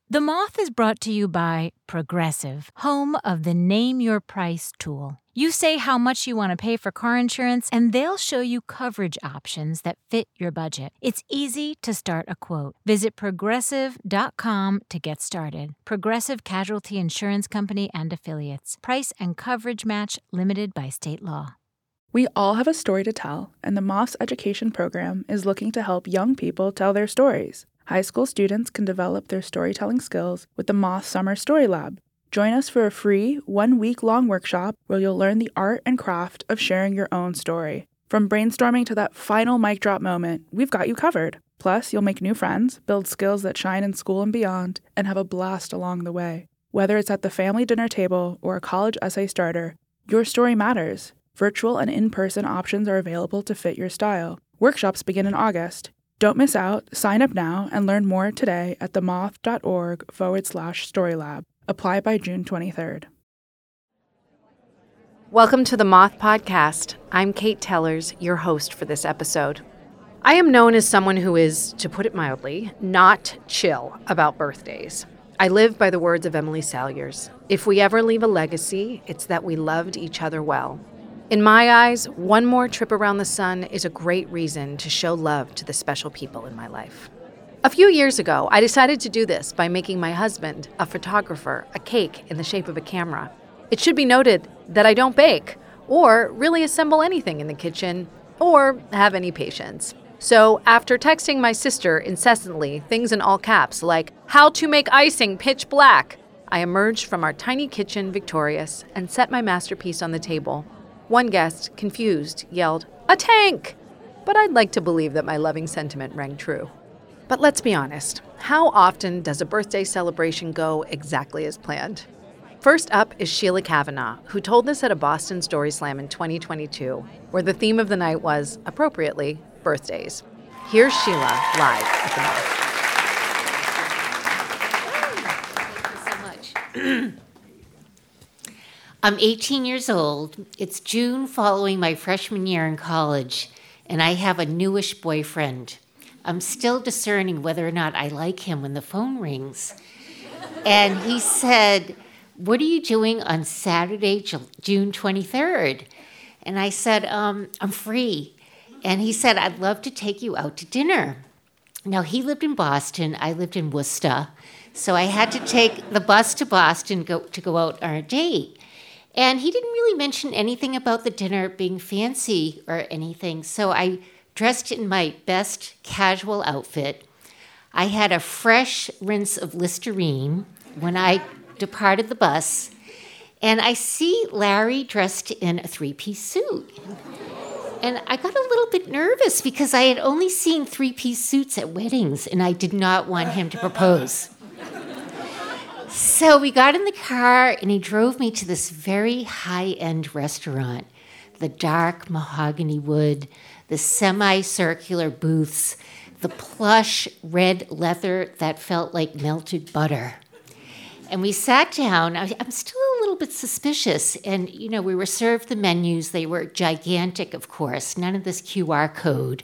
The Moth is brought to you by Progressive, home of the Name Your Price tool. You say how much you want to pay for car insurance, and they'll show you coverage options that fit your budget. It's easy to start a quote. Visit Progressive.com to get started. Progressive Casualty Insurance Company and Affiliates. Price and coverage match limited by state law. We all have a story to tell, and the Moth's education program is looking to help young people tell their stories. High school students can develop their storytelling skills with the Moth Summer Story Lab. Join us for a free 1-week-long workshop where you'll learn the art and craft of sharing your own story. From brainstorming to that final mic drop moment, we've got you covered. Plus, you'll make new friends, build skills that shine in school and beyond, and have a blast along the way. Whether it's at the family dinner table or a college essay starter, your story matters. Virtual and in-person options are available to fit your style. Workshops begin in August. Don't miss out. Sign up now and learn more today at themoth.org/storylab. Apply by June 23rd. Welcome to the Moth Podcast. I'm Kate Tellers, your host for this episode. I am known as someone who is, to put it mildly, not chill about birthdays. I live by the words of Emily Saliers. If we ever leave a legacy, it's that we loved each other well. In my eyes, one more trip around the sun is a great reason to show love to the special people in my life. A few years ago, I decided to do this by making my husband, a photographer, a cake in the shape of a camera. It should be noted that I don't bake, or really assemble anything in the kitchen, or have any patience. So after texting my sister incessantly, things in all caps like, "How to make icing pitch black," I emerged from our tiny kitchen victorious and set my masterpiece on the table. One guest, confused, yelled, "A tank!" But I'd like to believe that my loving sentiment rang true. But let's be honest, how often does a birthday celebration go exactly as planned? First up is Sheila Kavanaugh, who told this at a Boston Story Slam in 2022, where the theme of the night was, appropriately, birthdays. Here's Sheila live at the Moth. Thank you so much. I'm 18 years old. It's June following my freshman year in college, and I have a newish boyfriend. I'm still discerning whether or not I like him when the phone rings. And he said, "What are you doing on Saturday, June 23rd?" And I said, I'm free. And he said, "I'd love to take you out to dinner." Now, he lived in Boston. I lived in Worcester. So I had to take the bus to Boston to go out on a date. And he didn't really mention anything about the dinner being fancy or anything. So I dressed in my best casual outfit. I had a fresh rinse of Listerine when I departed the bus. And I see Larry dressed in a 3-piece suit. And I got a little bit nervous because I had only seen 3-piece suits at weddings, and I did not want him to propose. So we got in the car, and he drove me to this very high-end restaurant. The dark mahogany wood, the semicircular booths, the plush red leather that felt like melted butter. And we sat down. I'm still a little bit suspicious. And, we were served the menus. They were gigantic, of course, none of this QR code.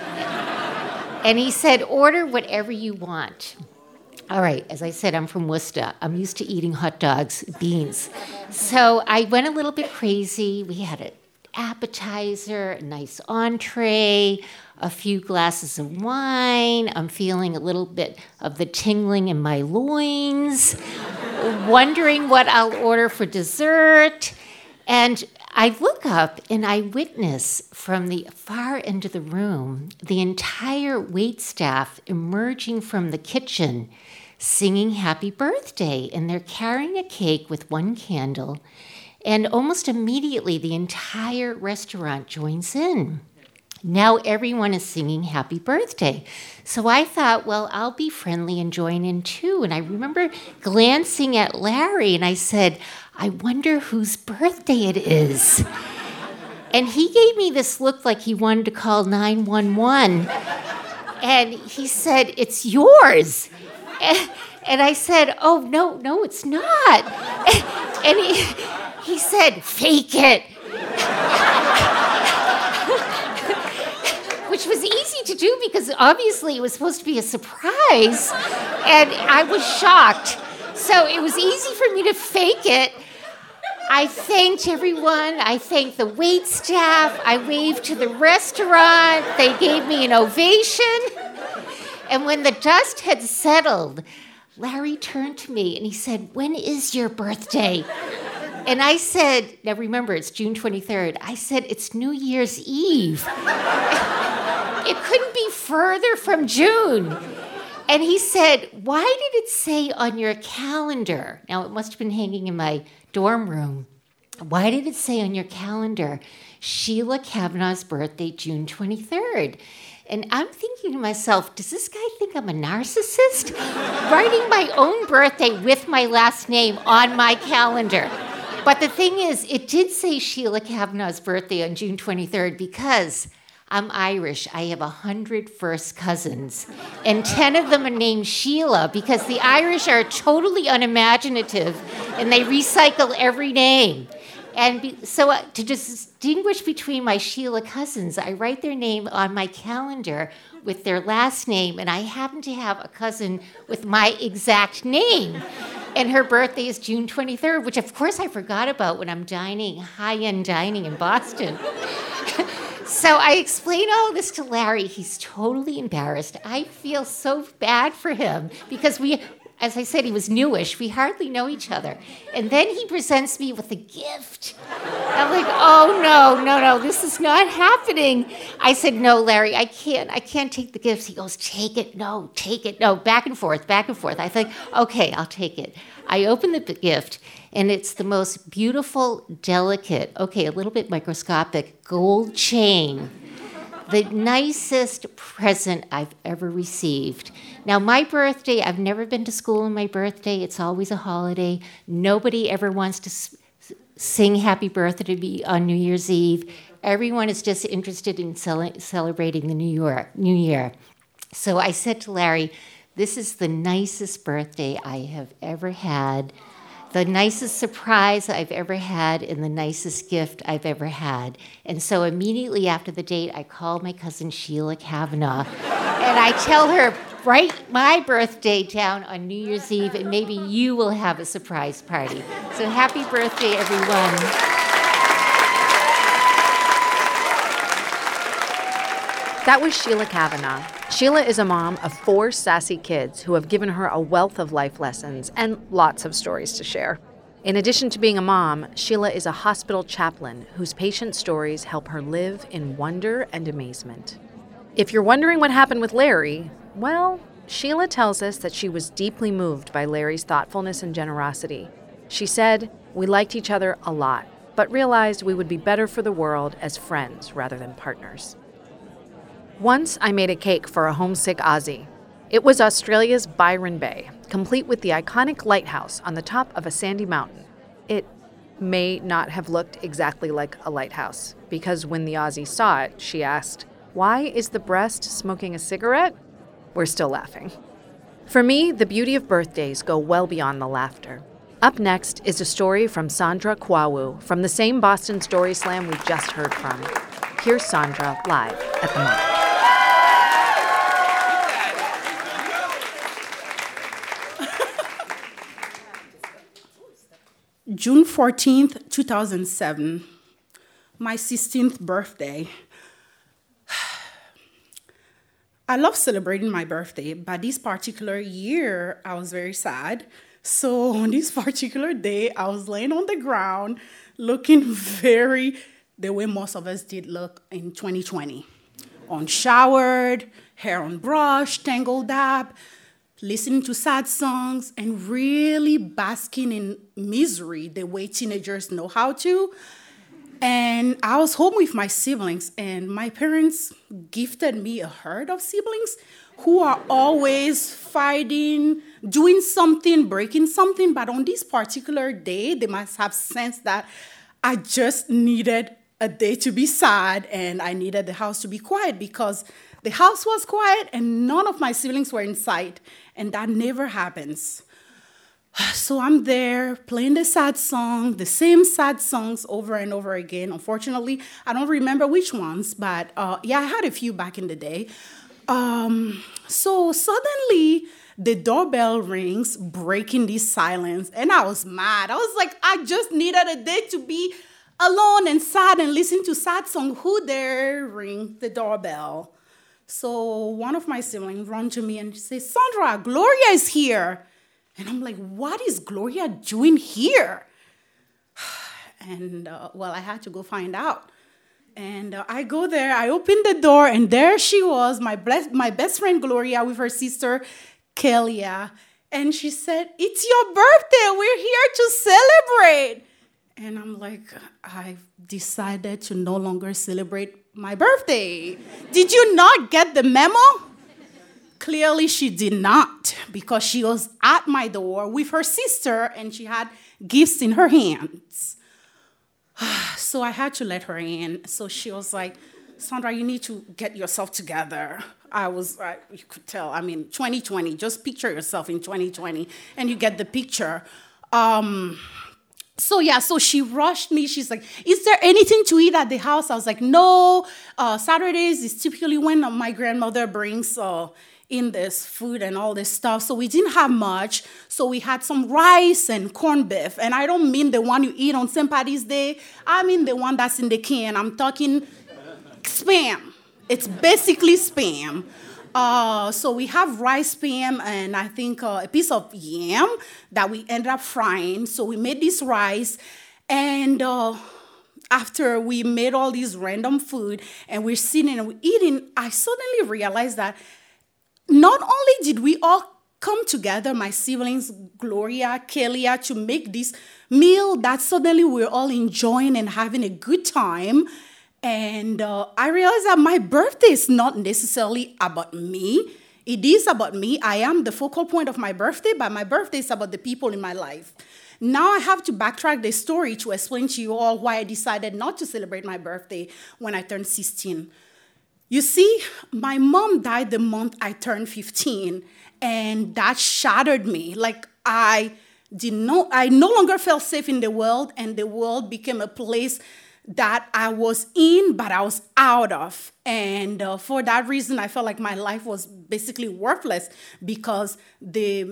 And he said, "Order whatever you want." All right, as I said, I'm from Worcester. I'm used to eating hot dogs, beans. So I went a little bit crazy. We had an appetizer, a nice entree, a few glasses of wine. I'm feeling a little bit of the tingling in my loins, wondering what I'll order for dessert. And I look up and I witness from the far end of the room the entire waitstaff emerging from the kitchen singing happy birthday. And they're carrying a cake with one candle. And almost immediately, the entire restaurant joins in. Now everyone is singing happy birthday. So I thought, well, I'll be friendly and join in too. And I remember glancing at Larry and I said, "I wonder whose birthday it is." And he gave me this look like he wanted to call 911. And he said, "It's yours." And I said, "Oh, no, it's not." And he said, "Fake it." Which was easy to do because obviously it was supposed to be a surprise, and I was shocked. So it was easy for me to fake it. I thanked everyone. I thanked the wait staff. I waved to the restaurant. They gave me an ovation. And when the dust had settled, Larry turned to me and he said, "When is your birthday?" And I said, now remember, it's June 23rd. I said, "It's New Year's Eve." It couldn't be further from June. And he said, "Why did it say on your calendar?" Now, it must have been hanging in my dorm room. "Why did it say on your calendar, Sheila Kavanaugh's birthday, June 23rd? And I'm thinking to myself, does this guy think I'm a narcissist? Writing my own birthday with my last name on my calendar. But the thing is, it did say Sheila Kavanaugh's birthday on June 23rd because I'm Irish. I have 100 first cousins, and 10 of them are named Sheila because the Irish are totally unimaginative, and they recycle every name. And so to distinguish between my Sheila cousins, I write their name on my calendar with their last name, and I happen to have a cousin with my exact name. And her birthday is June 23rd, which of course I forgot about when I'm dining, high-end dining in Boston. So I explain all this to Larry. He's totally embarrassed. I feel so bad for him because as I said, he was newish. We hardly know each other. And then he presents me with a gift. I'm like, "Oh, no, this is not happening." I said, "No, Larry, I can't take the gifts." He goes, "Take it, no, back and forth. I think, "Okay, I'll take it." I open the gift, and it's the most beautiful, delicate, a little bit microscopic, gold chain. The nicest present I've ever received. Now, my birthday, I've never been to school on my birthday. It's always a holiday. Nobody ever wants to sing happy birthday to me on New Year's Eve. Everyone is just interested in celebrating the New Year. So I said to Larry, "This is the nicest birthday I have ever had, the nicest surprise I've ever had, and the nicest gift I've ever had." And so immediately after the date, I called my cousin Sheila Kavanaugh, and I tell her, "Write my birthday down on New Year's Eve, and maybe you will have a surprise party." So happy birthday, everyone. That was Sheila Kavanaugh. Sheila is a mom of 4 sassy kids who have given her a wealth of life lessons and lots of stories to share. In addition to being a mom, Sheila is a hospital chaplain whose patient stories help her live in wonder and amazement. If you're wondering what happened with Larry, well, Sheila tells us that she was deeply moved by Larry's thoughtfulness and generosity. She said, "We liked each other a lot, but realized we would be better for the world as friends rather than partners." Once I made a cake for a homesick Aussie. It was Australia's Byron Bay, complete with the iconic lighthouse on the top of a sandy mountain. It may not have looked exactly like a lighthouse, because when the Aussie saw it, she asked, "Why is the breast smoking a cigarette?" We're still laughing. For me, the beauty of birthdays go well beyond the laughter. Up next is a story from Sandra Kwawu from the same Boston Story Slam we just heard from. Here's Sandra live at the Moth. June 14th, 2007, my 16th birthday. I love celebrating my birthday, but this particular year, I was very sad. So on this particular day, I was laying on the ground, looking the way most of us did look in 2020. Unshowered, hair unbrushed, tangled up, listening to sad songs, and really basking in misery the way teenagers know how to. And I was home with my siblings, and my parents gifted me a herd of siblings who are always fighting, doing something, breaking something. But on this particular day, they must have sensed that I just needed a day to be sad, and I needed the house to be quiet because the house was quiet and none of my siblings were in sight, and that never happens. So I'm there playing the sad song, the same sad songs over and over again. Unfortunately, I don't remember which ones, but yeah, I had a few back in the day. So suddenly the doorbell rings, breaking this silence, and I was mad. I was like, I just needed a day to be alone and sad and listen to sad song. Who dare ring the doorbell? So one of my siblings run to me and says, Sandra, Gloria is here. And I'm like, what is Gloria doing here? And, well, I had to go find out. And I go there, I open the door, and there she was, my best friend Gloria with her sister, Kelia. And she said, it's your birthday, we're here to celebrate. And I'm like, I've decided to no longer celebrate my birthday. Did you not get the memo? Clearly, she did not, because she was at my door with her sister, and she had gifts in her hands. So I had to let her in. So she was like, Sandra, you need to get yourself together. You could tell, 2020, just picture yourself in 2020, and you get the picture. So she rushed me. She's like, is there anything to eat at the house? I was like, no. Saturdays is typically when my grandmother brings in this food and all this stuff. So we didn't have much. So we had some rice and corned beef. And I don't mean the one you eat on St. Patty's Day. I mean the one that's in the can. I'm talking Spam. It's basically Spam. So we have rice Spam and I think a piece of yam that we ended up frying. So we made this rice, and after we made all these random food and we're sitting and we're eating, I suddenly realized that not only did we all come together, my siblings, Gloria, Kelia, to make this meal that suddenly we're all enjoying and having a good time. And I realized that my birthday is not necessarily about me. It is about me. I am the focal point of my birthday, but my birthday is about the people in my life. Now I have to backtrack the story to explain to you all why I decided not to celebrate my birthday when I turned 16. You see, my mom died the month I turned 15, and that shattered me. Like, I no longer felt safe in the world, and the world became a place that I was in, but I was out of. And for that reason, I felt like my life was basically worthless, because the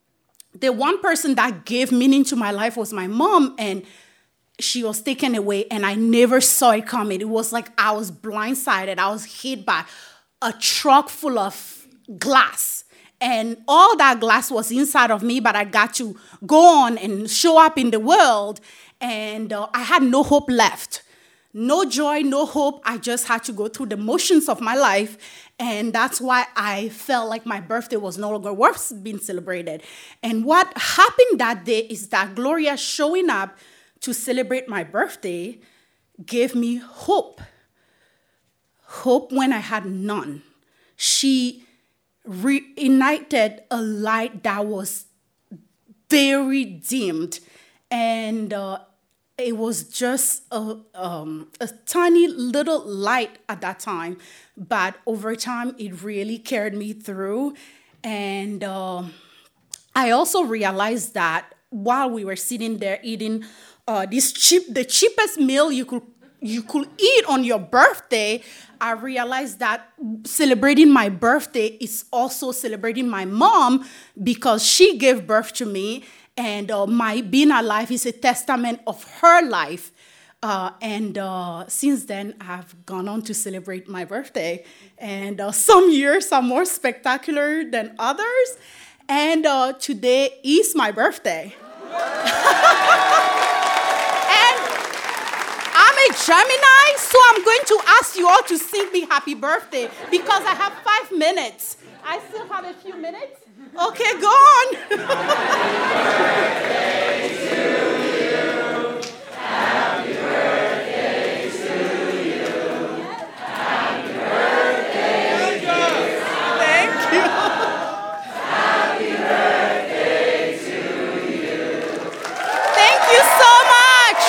one person that gave meaning to my life was my mom, and she was taken away, and I never saw it coming. It was like I was blindsided. I was hit by a truck full of glass, and all that glass was inside of me, but I got to go on and show up in the world, and I had no hope left. No joy, no hope. I just had to go through the motions of my life, and that's why I felt like my birthday was no longer worth being celebrated. And what happened that day is that Gloria showing up to celebrate my birthday gave me hope. Hope when I had none. She reignited a light that was very dimmed, and it was just a tiny little light at that time, but over time it really carried me through. And I also realized that while we were sitting there eating the cheapest meal you could eat on your birthday, I realized that celebrating my birthday is also celebrating my mom, because she gave birth to me, and my being alive is a testament of her life. And since then, I've gone on to celebrate my birthday. And some years are more spectacular than others. And today is my birthday. And I'm a Gemini, so I'm going to ask you all to sing me happy birthday, because I have 5 minutes. I still have a few minutes. Okay, go on. Happy birthday to you. Happy birthday to you. Happy birthday, dear. Thank you. Happy birthday to you. Thank you so much.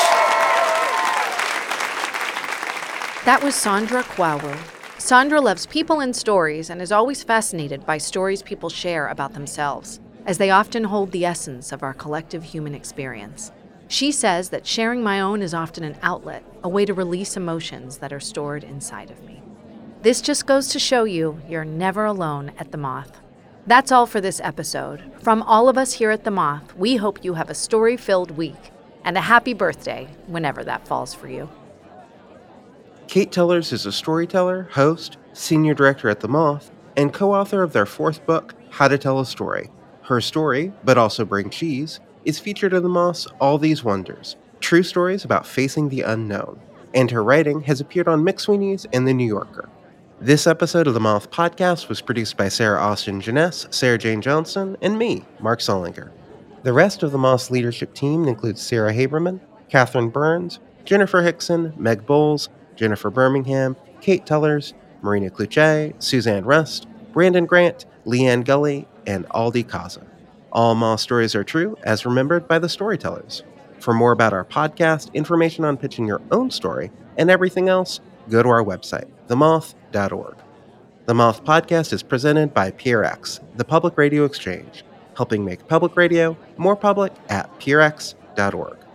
That was Sandra Kwawu. Sandra loves people and stories and is always fascinated by stories people share about themselves. as they often hold the essence of our collective human experience. She says that sharing my own is often an outlet, a way to release emotions that are stored inside of me. This just goes to show you you're never alone at The Moth. That's all for this episode. From all of us here at The Moth, we hope you have a story-filled week and a happy birthday whenever that falls for you. Kate Tellers is a storyteller, host, senior director at The Moth, and co-author of their fourth book, How to Tell a Story. Her story, But Also Bring Cheese, is featured in The Moth's All These Wonders, true stories about facing the unknown, and her writing has appeared on McSweeney's and The New Yorker. This episode of the Moth Podcast was produced by Sarah Austin Jeunesse, Sarah Jane Johnson, and me, Mark Solinger. The rest of the Moth's leadership team includes Sarah Haberman, Catherine Burns, Jennifer Hickson, Meg Bowles, Jennifer Birmingham, Kate Tellers, Marina Cluche, Suzanne Rust, Brandon Grant, Leanne Gully, and Aldi Kaza. All Moth stories are true, as remembered by the storytellers. For more about our podcast, information on pitching your own story, and everything else, go to our website, themoth.org. The Moth Podcast is presented by PRX, the Public Radio Exchange, helping make public radio more public at prx.org.